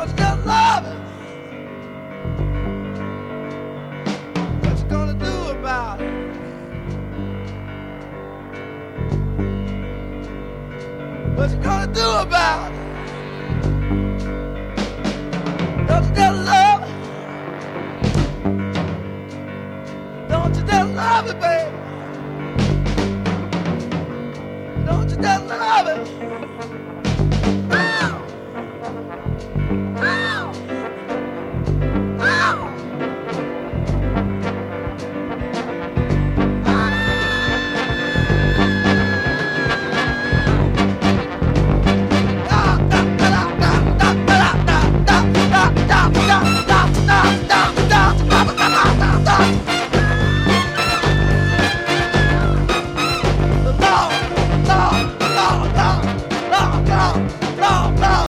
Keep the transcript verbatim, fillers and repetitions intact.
Don't you just love it? What you gonna do about it? What you gonna do about it? Don't you just love it? Don't you just love it, baby?